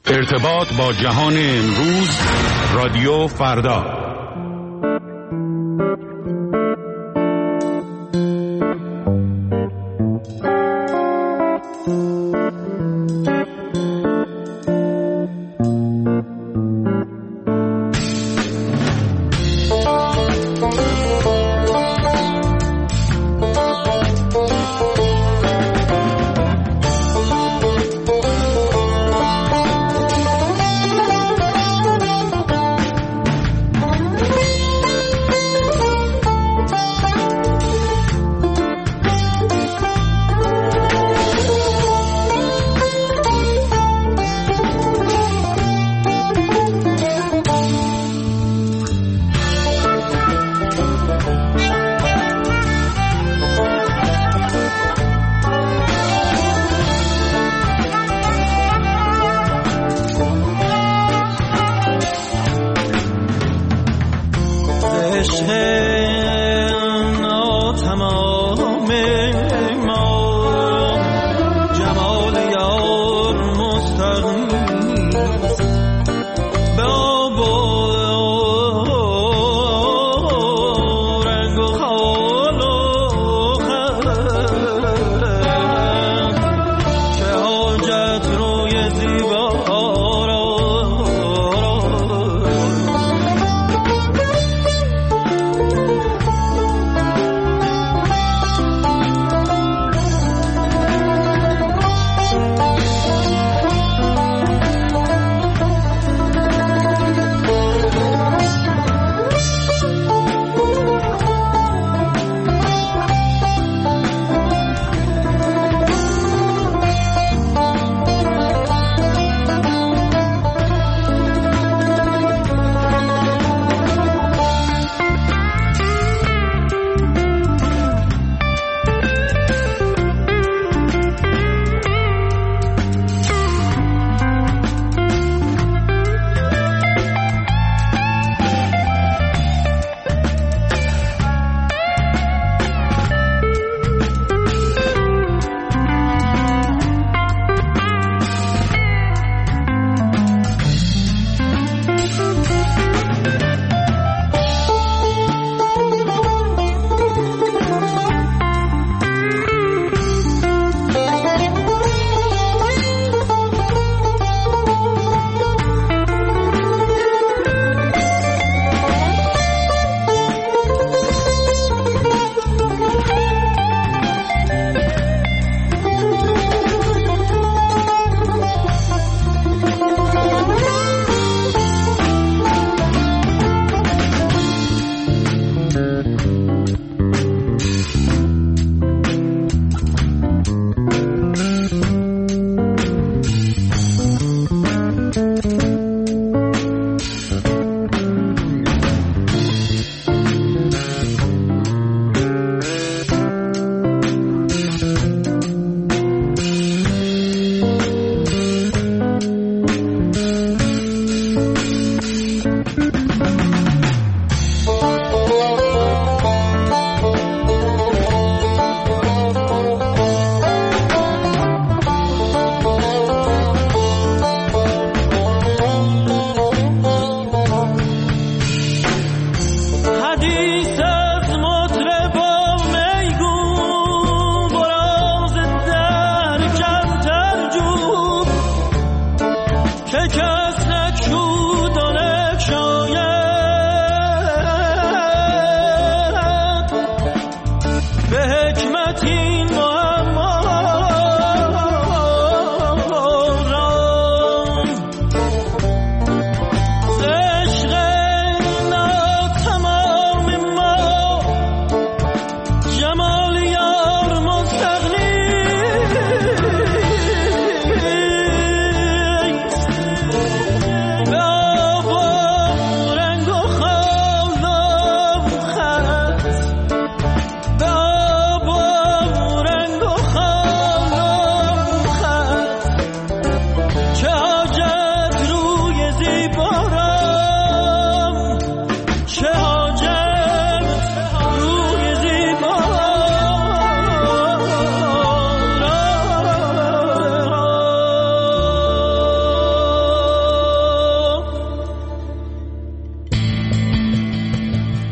ارتباط با جهان امروز، رادیو فردا.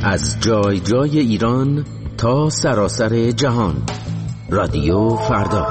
از جای جای ایران تا سراسر جهان. رادیو فردا.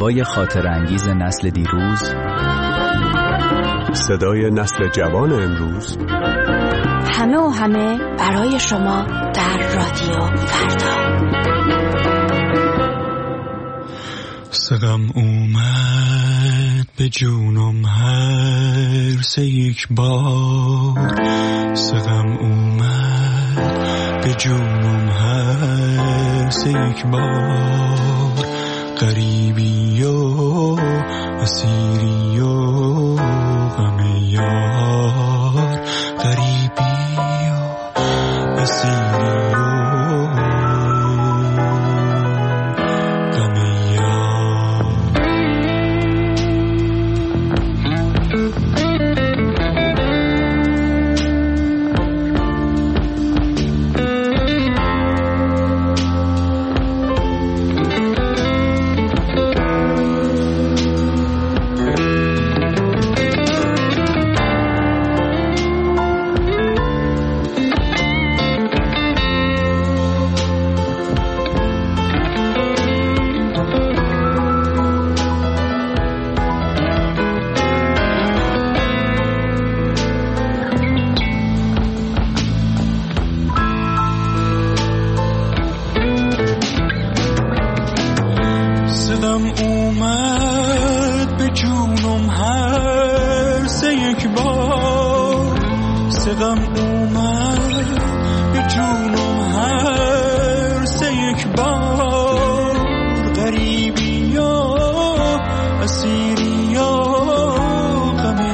آوای خاطر انگیز نسل دیروز، صدای نسل جوان امروز، همه و همه برای شما در رادیو فردا. سقم اومد به جونم هر سه یک بار، سقم اومد به جونم هر سه یک بار، غریبی و اسیری و غم یار، غریبی و اسیری و غم یار. سقم اومد به جونم هر سه یک بار، سقم اومد به جونم هر سه یک بار، غریبی یا اسیری یا غم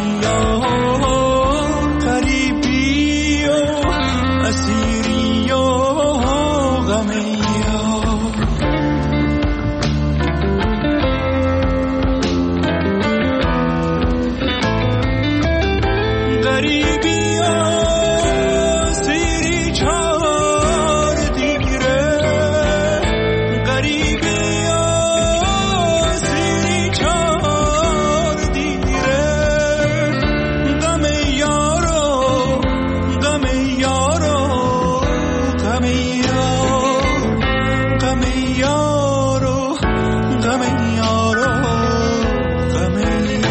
یار، غریبی یا اسیری یا غم یار. غریبی اسیری چار دیره، غریبی اسیری چار دیره، غم یارو غم یارو غم یار، غم یارو غم یارو غم یار.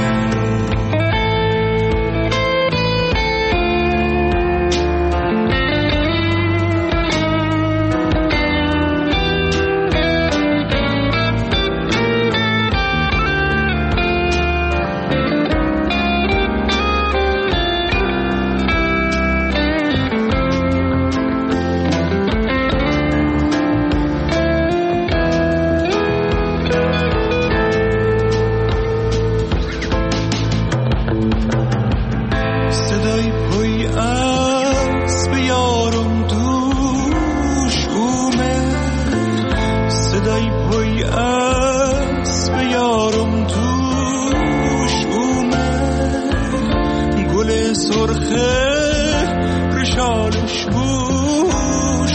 صدای پای اسب یارم دوش اومد، صدای پای اسب یارم دوش اومد، گل سرخه رشالش بوش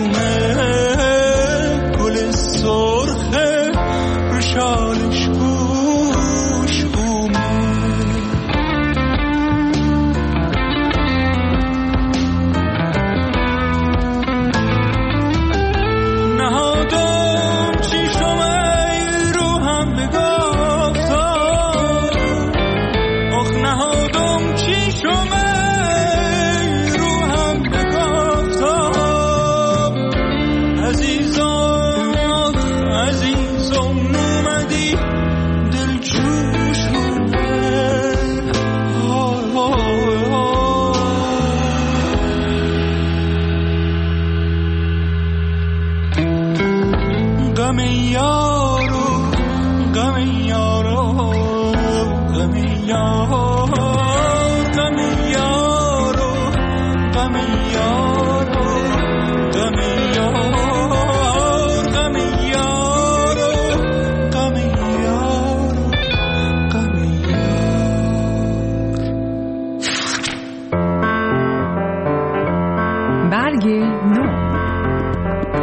اومد، گل سرخه رشالش بوش اومد. نهادم چشم رو هم بگفتم، آخ نهادم چشم رو هم بگفتم، عزیزم عزیزم اومدی دل جوش اومد، غم یارو غم یارو غم یار، غم یارو غم یارو غم یار، غم یارو غم یارو غم یار. برگ نو.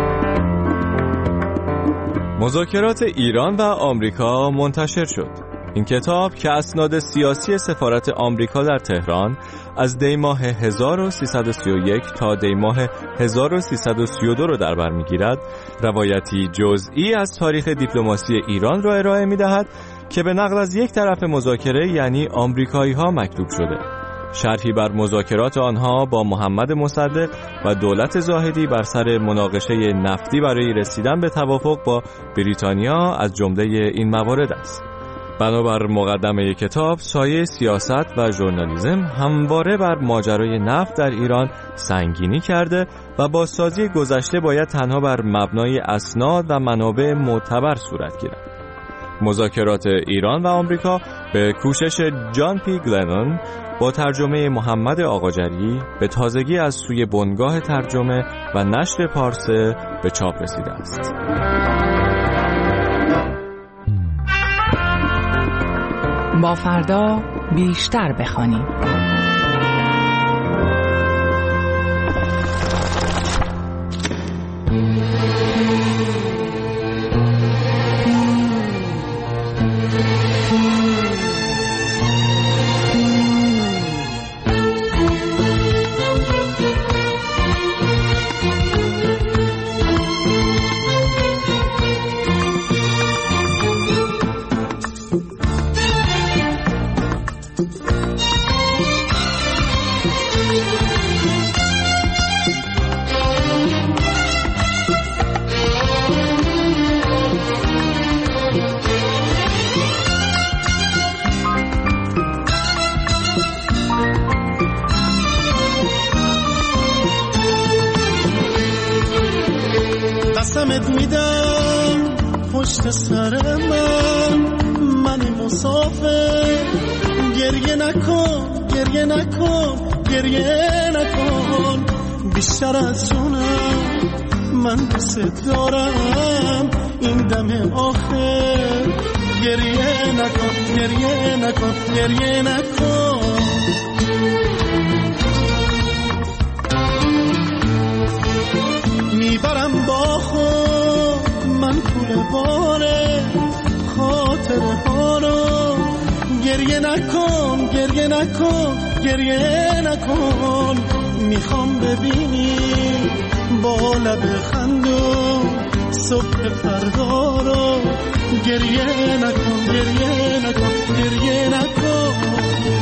مذاکرات ایران و آمریکا منتشر شد. این کتاب که اسناد سیاسی سفارت آمریکا در تهران از دی ماه 1331 تا دی ماه 1332 رو در بر می‌گیرد، روایتی جزئی از تاریخ دیپلماسی ایران را ارائه می‌دهد که به نقل از یک طرف مذاکره یعنی آمریکایی‌ها مکتوب شده. شرحی بر مذاکرات آنها با محمد مصدق و دولت زاهدی بر سر مناقشه نفتی برای رسیدن به توافق با بریتانیا از جمله این موارد است. بنابر مقدمه کتاب، سایه سیاست و ژورنالیسم همواره بر ماجرای نفت در ایران سنگینی کرده و بازسازی گذشته باید تنها بر مبنای اسناد و منابع معتبر صورت گیرد. مذاکرات ایران و آمریکا به کوشش جان پی گلنون با ترجمه محمد آقاجری به تازگی از سوی بنگاه ترجمه و نشر پارسه به چاپ رسیده است. با فردا بیشتر بخوانیم. قسمت میدم پشت سر من مسافر، گریه نکن گریه نکن گریه نکن، بیشتر از جونم من دوست دارم این دم آخر، گریه نکن گریه نکن گریه نکن. میبرم با خود من پول باره خاطره ها رو، گریه نکن گریه نکن گریه نکن، میخوام ببینی با لب خندون صبح فردا رو، گریه نکن گریه نکن گریه نکن.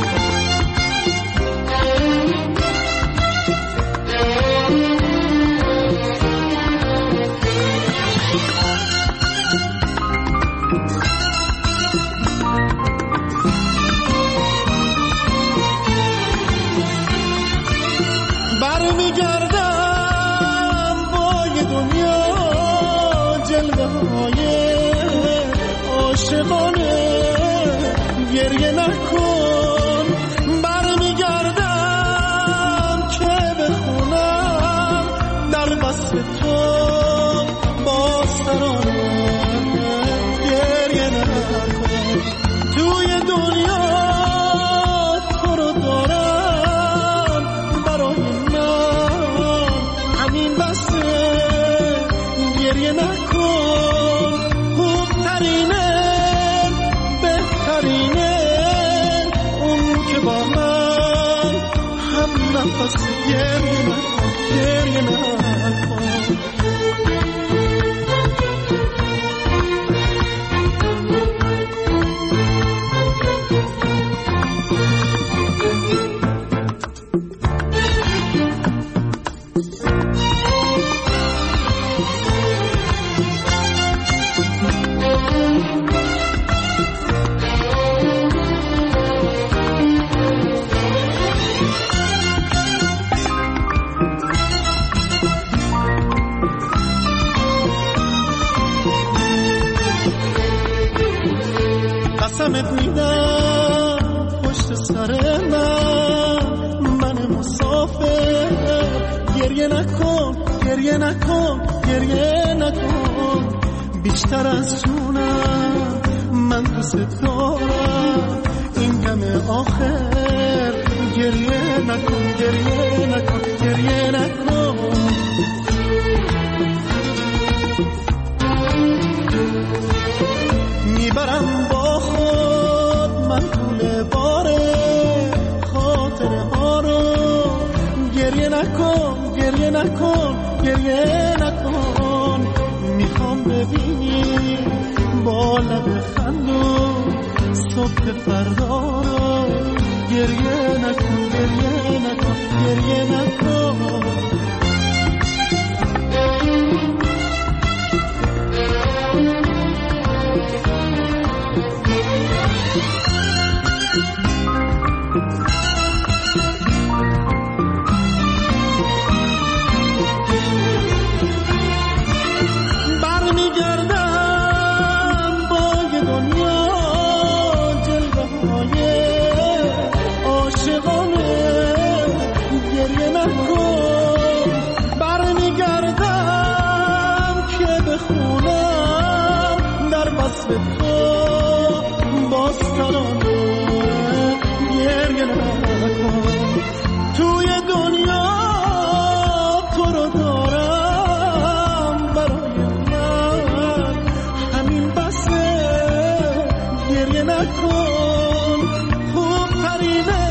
برمیگردم با یه دنیا جلوه های عاشقانه، گریه نکن، برمیگردم که بخونم در وصف تو باسترانه، گریه نکن، توی دنیا تو رو دارم برای من همین بسه، گریه نکن، خوبترینه بهترینه اون که با من هم نفس، گریه نکن گریه نکن. قسمت میدم پشت سر من مسافر، گریه نکن گریه نکن گریه نکن، بیشتر از جونم من دوست دارم این دم آخر، گریه نکن گریه نکن گریه نکن. میبرم با خود من کوله باره خاطره ها رو گریه نکن گریه نکن گریه نکن میخوام ببینی با لب خندون صبح فردا رو گریه نکن گریه نکن گریه نکن توی دنیا تو رو دارم برای من همین بسه گریه نکن خوب ترینه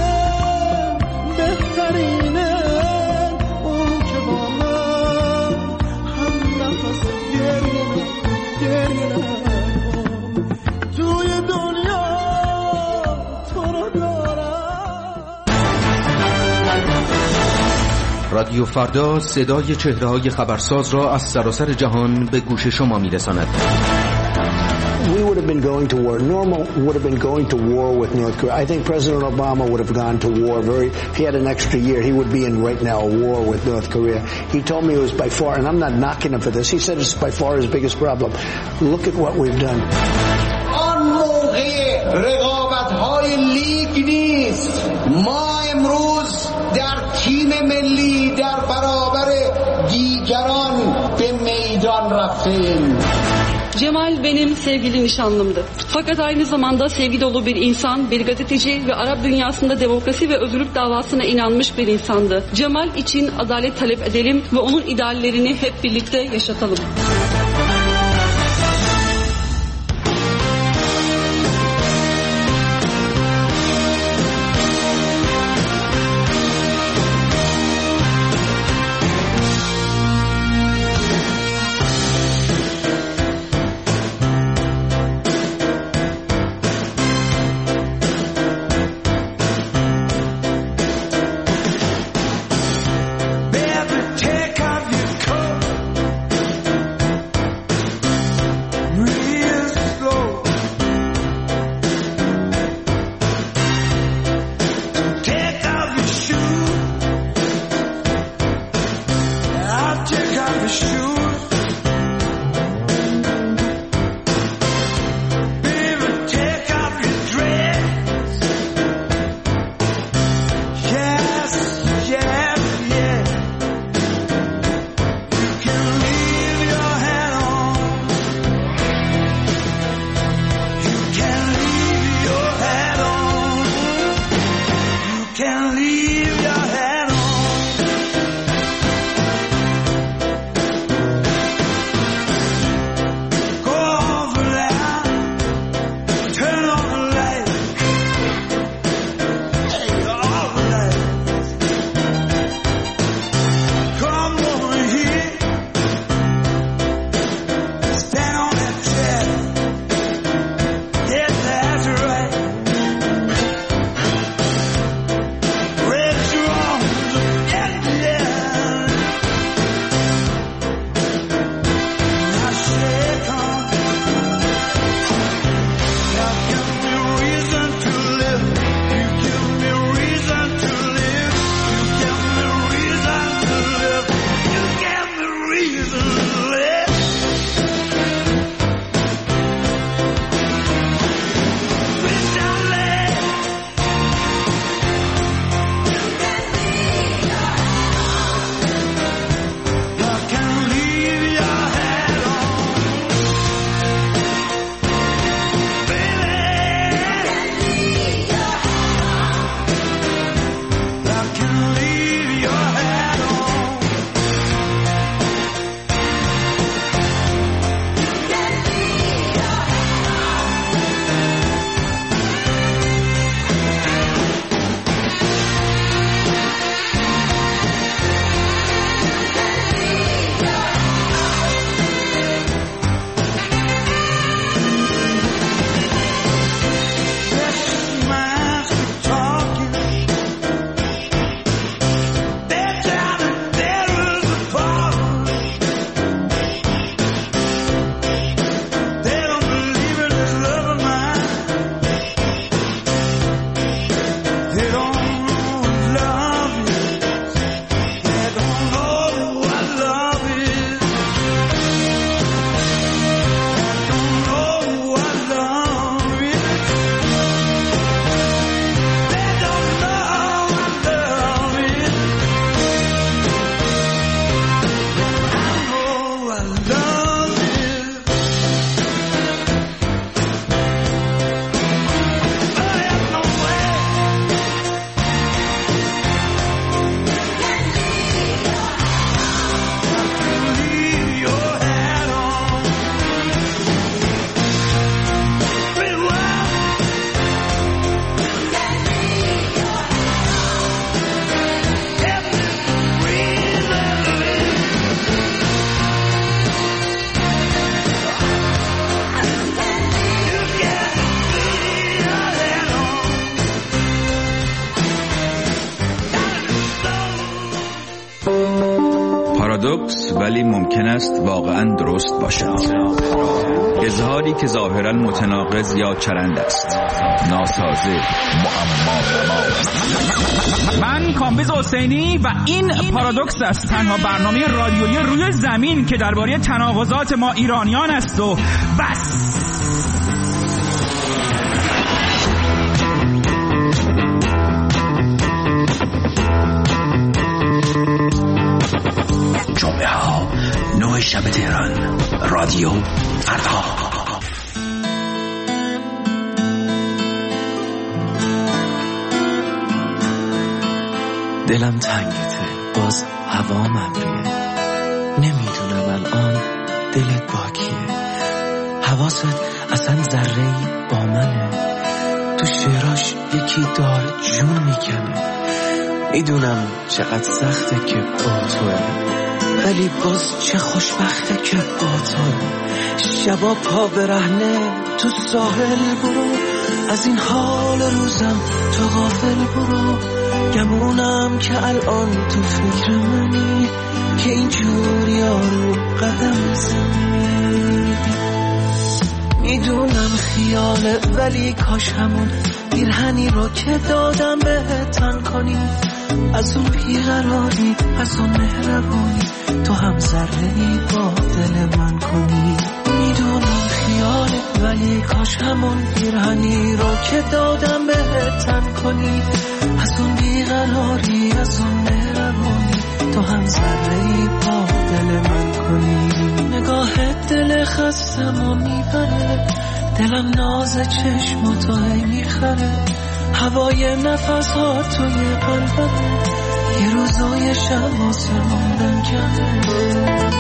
بهترینه اون که با من هم نفس گریه نکن گریه نکن توی دنیا تو رو دارم. رادیو فردا صدای چهره‌های خبرساز را از سراسر جهان به گوش شما می‌رساند. We would have been going to war. Normal would have been going to war with North Korea. I think President Obama would have gone to war if he had an extra year, he would be in right now a war with North Korea. He told me it was by far, and I'm not knocking him for this, he said it's by far his biggest problem. Look at what we've done. آن موقع رقابت‌های لیگ نیست. ما امروز در تیم ملی در برابر دیگران به میدان رفتیم. Cemal benim sevgili nişanlımdı. Fakat aynı zamanda sevgi dolu bir insan, bir gazeteci ve Arap dünyasında demokrasi ve özgürlük davasına inanmış bir insandı. Cemal için adalet talep edelim ve onun ideallerini hep birlikte yaşatalım. پارادوکس ولی ممکن است واقعا درست باشد. اظهاری که ظاهرا متناقض یا چرند است، ناسازه، معما. من کامبیز حسینی و این پارادوکس است، تنها برنامه رادیویی روی زمین که درباره تناقضات ما ایرانیان است و بس. جمعه ها 9 شب تهران، رادیو فردا. دلم تنگیته، باز هوا ممریه، نمیدونم الان دلت با کیه. حواست اصلا ذره‌ای با منه، تو شعراش یکی داره جون میکنه. میدونم چقدر سخته که با توه، ولی باز چه خوشبخته که با توه. شبا پا برهنه تو ساحل برو، از این حال روزم تو غافل برو. گمونم که الان تو فکر منی، که اینجوری یارو قدم زنی. میدونم خیاله ولی کاش همون پیرهنی رو که دادم بهت تن کنی. از اون بیقراری، از اون مهربونی، تو هم ذره‌ای با دل من کنی. میدونم خیاله ولی کاش همون پیرهنی رو که دادم بهت تن کنی. از اون بیقراری، از اون مهربونی، تو هم ذره‌ای با دل من کنی. نگاهت دل خستمو میبره، دلم ناز چشماتو میخره. هوای نفس ها توی قلبم، یه روزای شب واسه موندن کمه.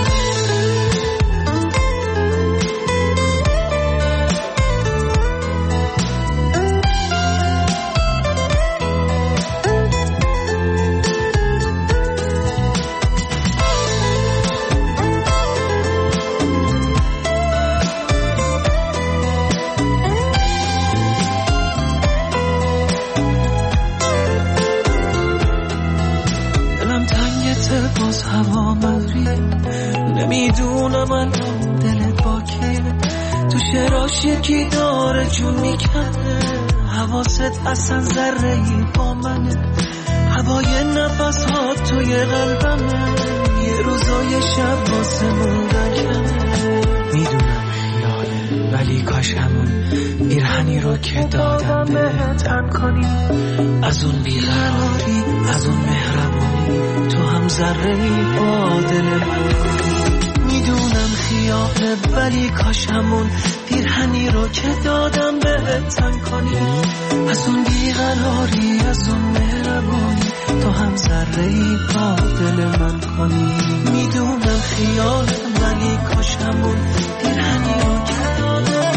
نمیدونم الان دلت با کیه، تو شعراش یکی داره جون میکنه. حواست اصلا ذره‌ای با منه، هوای نفس ها توی قلبمه. یه روزای شب واسه موندن کمه. میدونم خیاله ولی کاش همون پیرهنی رو که دادم بهت تن کنی. از اون بیقراری، از اون مهربونی، تو هم ذره‌ای با دل من کنی. میدونم خیاله ولی کاش همون پیرهنی رو که دادم بهت تن کنی. از اون بیقراری، از اون مهربونی، تو هم ذره‌ای با دل من کنی. میدونم خیاله ولی کاش همون پیرهنی رو که دادم.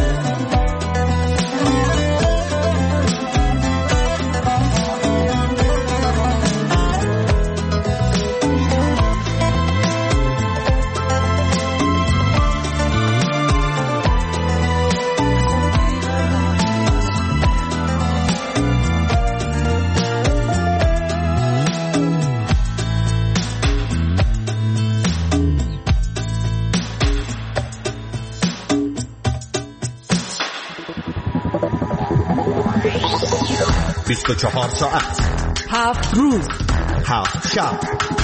بیست و 24 ساعت، 7 روز، 7 شب،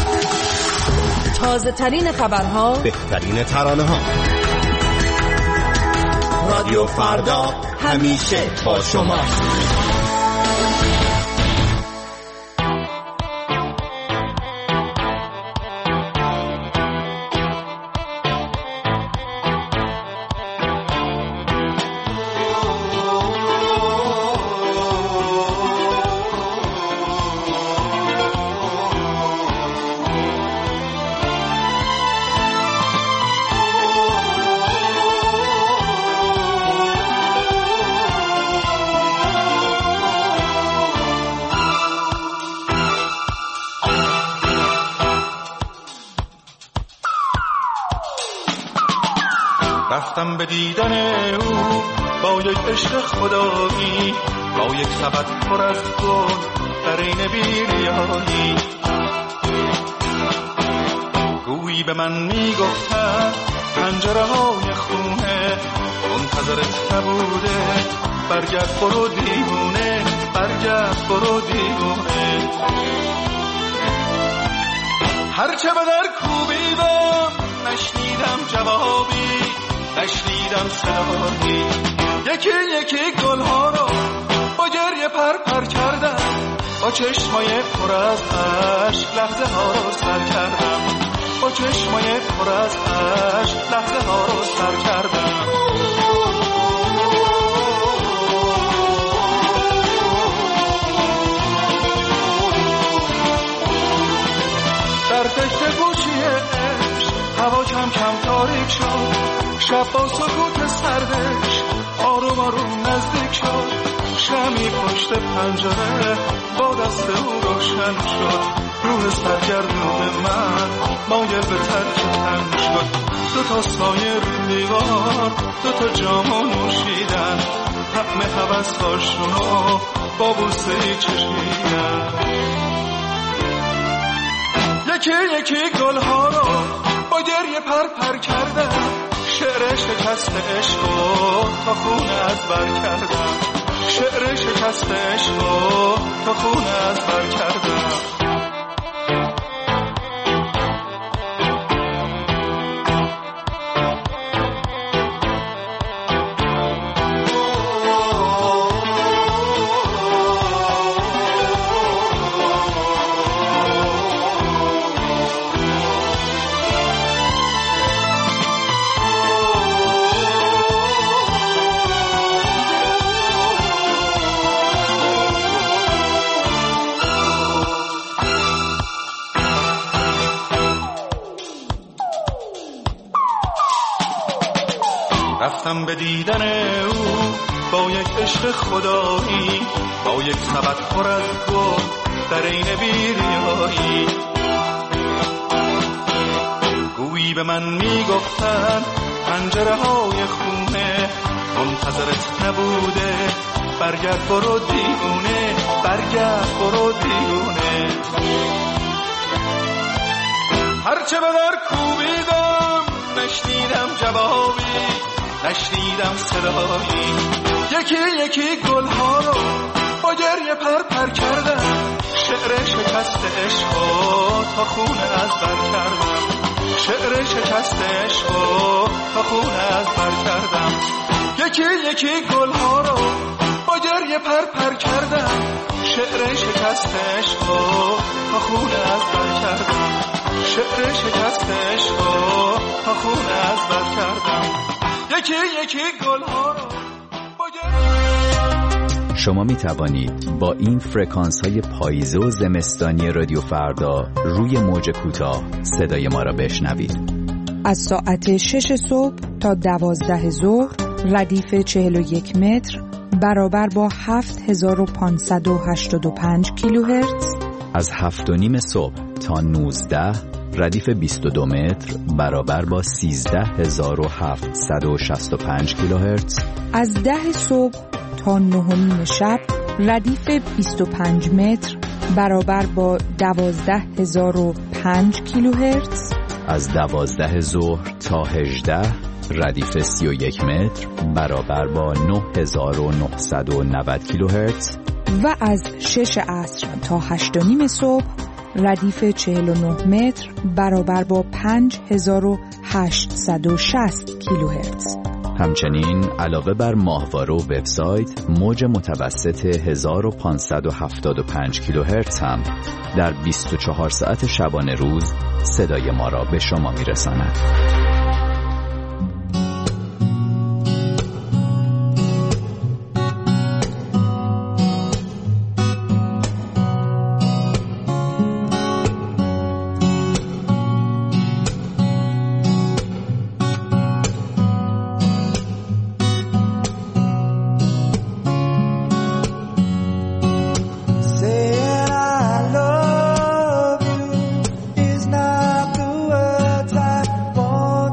تازه ترین خبرها، بهترین ترانه ها. رادیو فردا همیشه با شما. رفتم به دیدن او با یک عشق خدایی، با یک سبد پر از گل در این بیریایی. گویی به من میگفتن پنجره های خونه منتظرت نبوده، برگرد برو دیوونه، برگرد برو دیوونه. هرچه به در کوبیدم نشنیدم جوابی، نشنیدم صدایی. یکی یکی گلها رو با گریه پر کردم، با چشمای پر از اشک لحظه ها رو سر کردم، با چشمای پر از اشک لحظه ها رو سر کردم. در فکر گوشی عشق هوا کم کم تاریک شد، شب با سکوت سردش آروم آروم نزدیک شد. شمی پشت پنجره با دست او روشن شد، روح سرگردون من مایل به ترک تن شد. دوتا سایه رو دیوار، دوتا جامو نوشیدن، طعم هوس‌هاشونو با بوسه‌ای چشیدن. یکی یکی گلها رو با گریه پر کردم، شعر شکست عشقو تا خون از بر کردم، شعر شکست عشقو تا خون از بر کردم. رفتم به دیدن او با یک عشق خدایی، با یک سبد پر از گل در این بیریایی. گویی به من میگفتن پنجره های خونه منتظرت نبوده، برگرد برو دیوونه، برگرد برو دیوونه. هرچه به در کوبیدم نشنیدم جوابی، نشنیدم صدایی. یکی یکی گلها رو با گریه پر کردم، شعر شکست عشقو تا خون از بر کردم، شعر شکست عشقو تا خون از بر کردم. یکی یکی گلها رو با گریه پر کردم، شعر شکست عشقو تا خون از بر کردم، شعر شکست عشقو تا خون از بر کردم. یکی یکی گل‌ها رو شما می توانید با این فرکانس های پاییزه و زمستانی رادیو فردا روی موج کوتاه صدای ما را بشنوید. از ساعت 6 صبح تا 12 ظهر ردیف 41 متر برابر با 7585 کیلوهرتز. از 7:30 صبح تا 19 ردیف 22 متر برابر با 13765 کیلوهرتز. از 10 صبح تا 9:30 شب ردیف 25 متر برابر با 12005 کیلوهرتز. از 12 ظهر تا 18 ردیف 31 متر برابر با 9990 کیلوهرتز. و از 6 عصر تا 8:30 صبح ردیف 49 متر برابر با 5860 کیلوهرتز. همچنین علاوه بر ماهواره و وبسایت، موج متوسط 1575 کیلوهرتز هم در 24 ساعت شبانه روز صدای ما را به شما میرساند. Want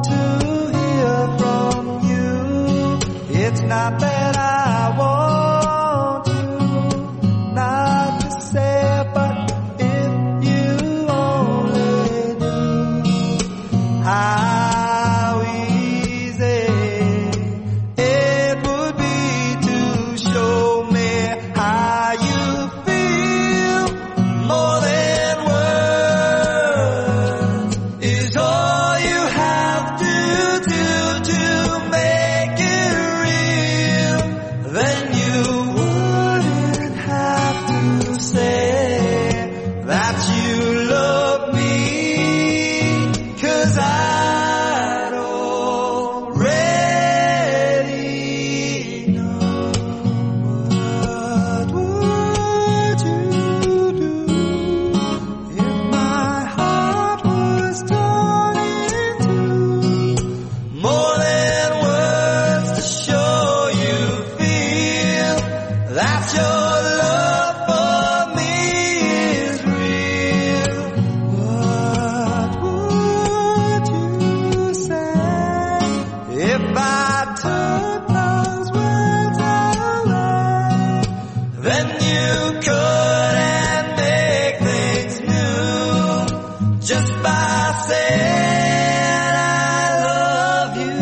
then you couldn't make things new just by saying I love you.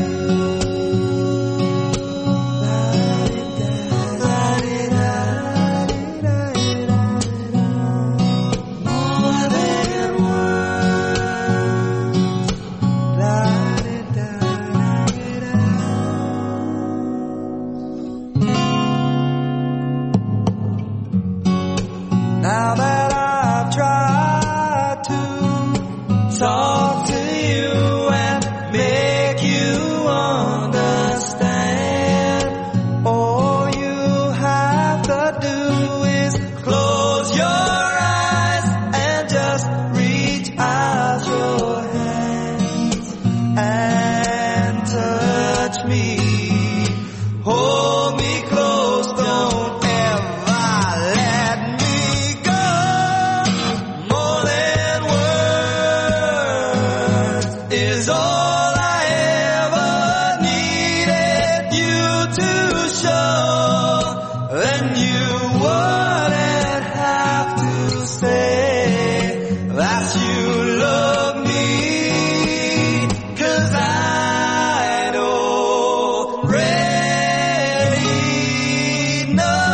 More than now that I've tried to talk to you and make you understand, all you have to do is close your eyes and just reach out your hands and touch me. Hold me close, don't ever let me go. More than words is all I ever needed you to show. Then you wouldn't have to say that you love me, 'cause I'd already know.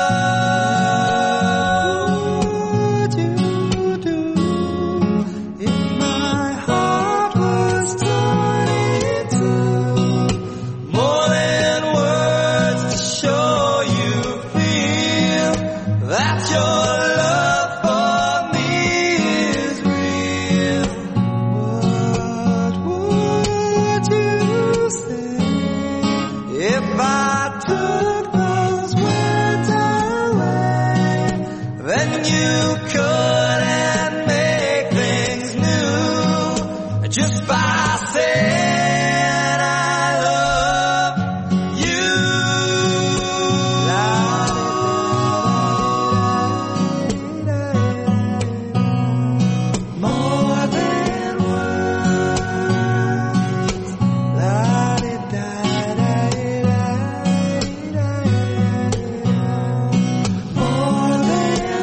What would you do if my heart was torn into more than words to show you feel that your love for me is real? What would you say if I took those words away? Then you couldn't make things new just by saying I love you. More than words. More than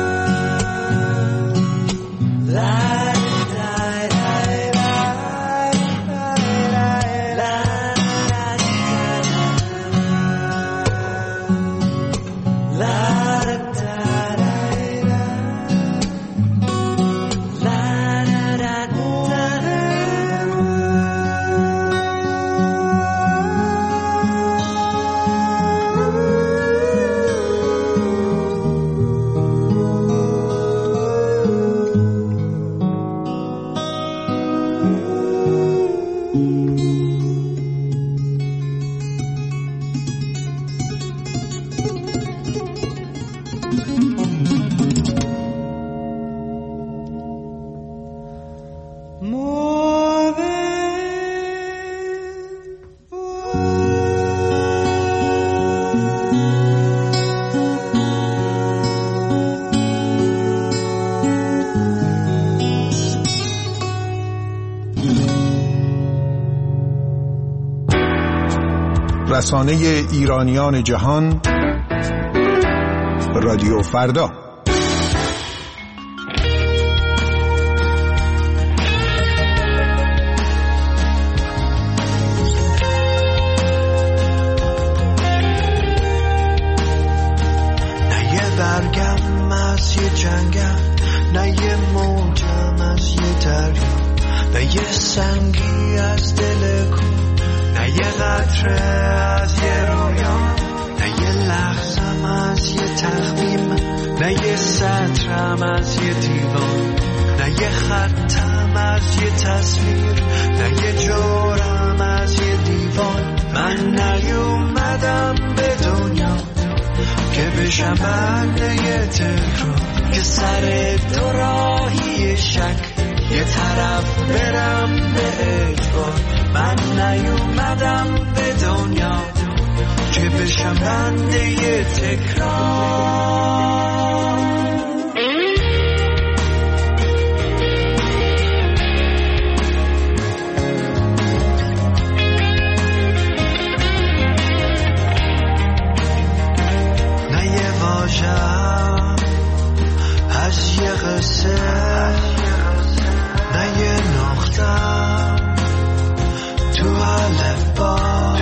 رسانه ایرانیان جهان، رادیو فردا. نه یه برگم از یه جنگم، نه یه موجم از یه دریا، نه یه سنگی از دل کو، نه یه قطره از یه رویا، نه یه لحظم از یه تخمیم، نه یه سطرم از یه دیوان، نه یه خطم از یه تصویر، نه یه جورم از یه دیوان. من نیومدم به دنیا که بشم بنده یه تکرار، که سر دو راهی شک یه طرف برم به اجبار. من نیومدم به دنیا که بشم بنده یه تکرار. باشم از یه قصه نه یه نقطم تو الفبا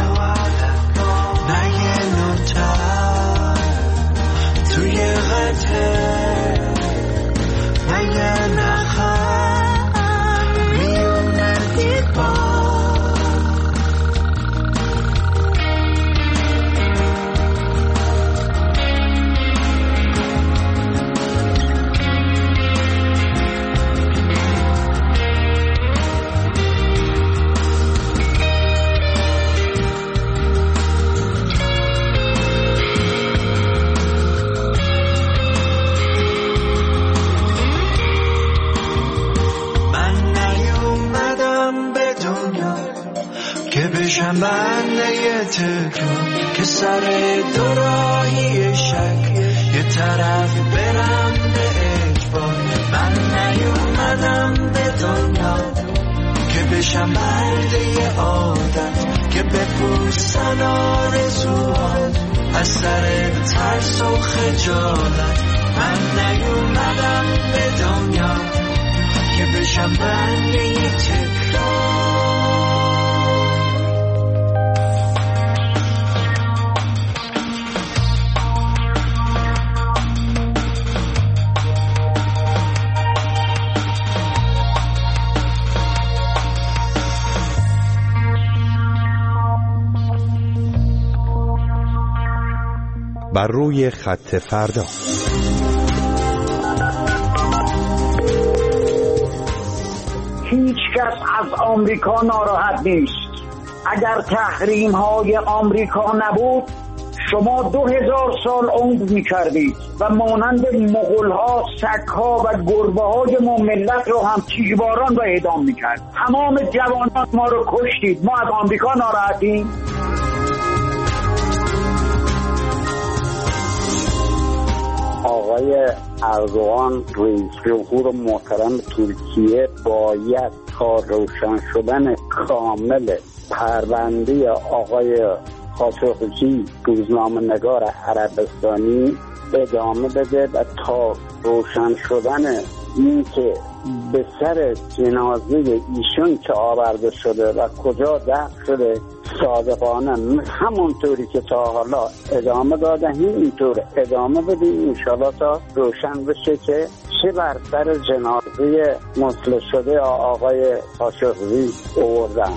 نه یه نوتم توی قطعه نه یه نخم میونه دیگاه. بشم بنده تکرار که سر دوراهی شک یه طرف برم به اجبار. من نیومدم به دنیا که بشم بنده عادت که بپوسن آرزوها از سر ترس و خجالت. من نیومدم به دنیا که بشم بنده تکرار. بر روی خط فردا. هیچ کس از آمریکا ناراحت نیست. اگر تحریم های آمریکا نبود شما 2000 سال عمر می‌کردید و مانند مغول‌ها، سگ‌ها و گربه‌های ما ملت رو هم تیرباران و اعدام می‌کرد. تمام جوانان ما رو کشتید. ما از آمریکا ناراحتیم؟ آقای اردوغان رئیس جمهور محترم ترکیه باید تا روشن شدن کامل پرونده آقای خاشقچی روزنامه‌نگار عربستانی ادامه بده و تا روشن شدن این که به سر جنازه ایشون که آورده شده و کجا دفن شده صادقانه همونطوری که تا حالا ادامه داده اینطور ادامه بدیم انشاءالله تا روشن بشه که چه بر سر جنازه مصلح شده آقای خاشقچی آوردن.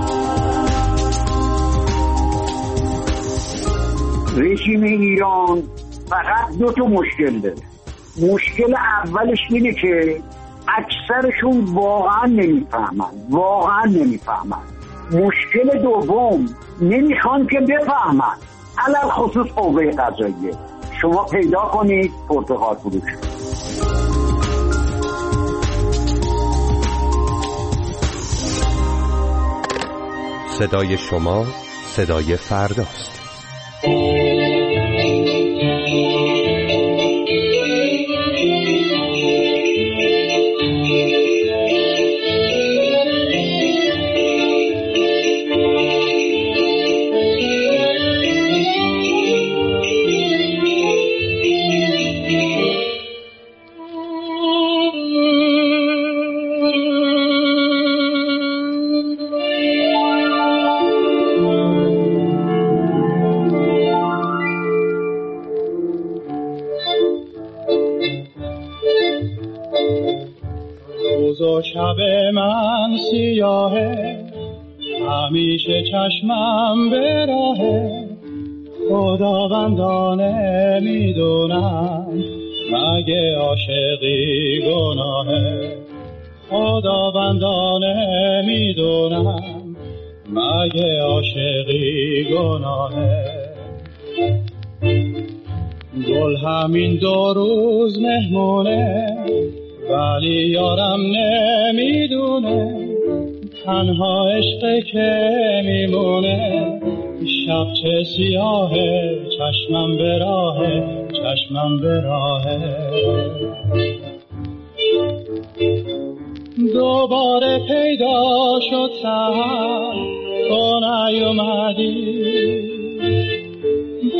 رژیم ایران فقط 2 مشکل داره. مشکل اولش اینه که اکثرشون واقعا نمیفهمن. مشکل دوم نمیخوان که بفهمن، علل خصوص قوه قضاییه. شما پیدا کنید پرتغال فروش. صدای شما صدای فرداست. شب من سیاهه همیشه چشمم به راهه خداوندانه میدونم مگه عاشقی گناهه خداوندانه میدونم مگه عاشقی گناهه گل همین 2 روز مهمونه ولی یارم نمیدونه تنها عشقه که میمونه شب چه سیاهه چشمم به راهه دوباره پیدا شد سحر تو نیومدی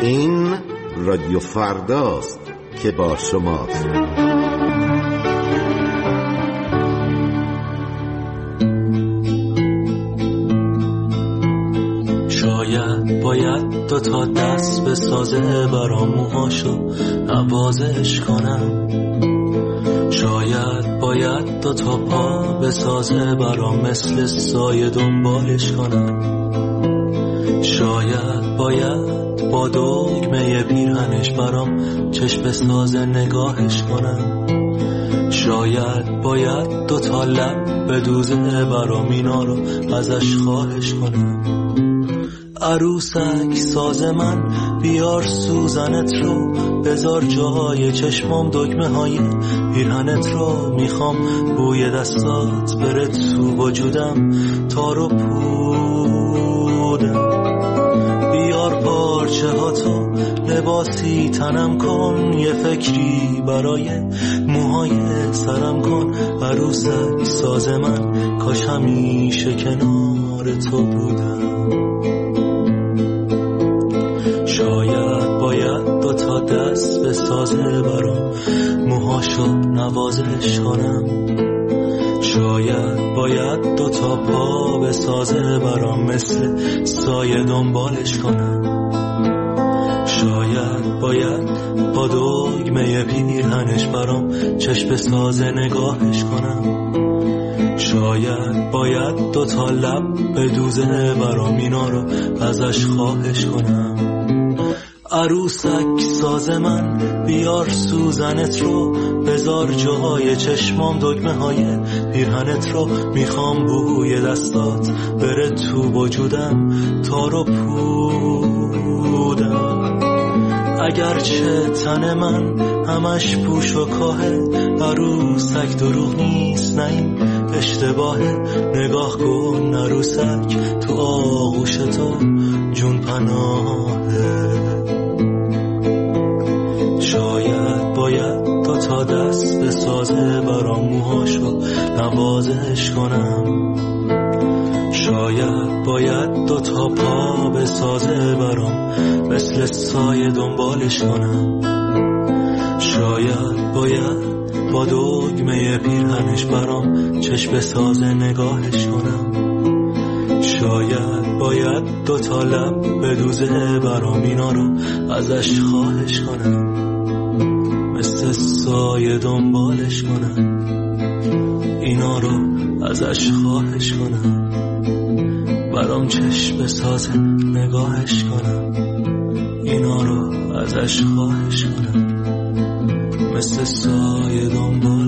این رادیو فرداست که با شماست. شاید باید 2 تا دست بسازه برام موهاشو نوازش کنم، شاید باید 2 تا پا بسازه برام مثل سایه دنبالش کنم، شاید باید با دگمه پیرهنش برام چشم بسازه نگاهش کنم، شاید باید 2 تا لب بدوزه برام اینا رو ازش خواهش کنم. عروسک ساز من بیار سوزنت رو، بذار جای چشمام دگمه های پیرهنت رو، میخوام بوی دستات بره تو وجودم تا رو پودم، بیار پارچه ها تو لباسی تنم کن، یه فکری برای موهای سرم کن. عروسک ساز من کاش همیشه کنار تو بودم. شاید باید 2 تا دست بسازه برام موهاشو نوازش کنم، شاید باید 2 تا پا بسازه برام مثل سایه دنبالش کنم، شاید باید با دگمه پیرهنش برام چشم بسازه نگاهش کنم، شاید باید 2 تا لب بدوزه برام اینا رو ازش خواهش کنم. عروسک ساز من بیار سوزنت رو، بذار جای چشمام دگمه های پیرهنت رو، میخوام بوی دستات بره تو وجودم تا رو پودم. اگرچه تن من همش پوش و کاهه، عروسک دروغ نیست نه این اشتباهه، نگاه کن عروسک تو آغوش تو جون پناهه. شاید باید 2 تا دست بسازه برام موهاشو نوازش کنم، شاید باید 2 تا پا بسازه برام مثل سایه دنبالش کنم، شاید باید با دگمه پیرهنش برام چشم بسازه نگاهش کنم، شاید باید 2 تا لب بدوزه برام اینا رو ازش خواهش کنم، مثل سایه دنبالش کنم، اینا رو ازش خواهش کنم، برام چشم بسازه نگاهش کنم، اینا رو ازش خواهش کنم، مثل سایه دنبالش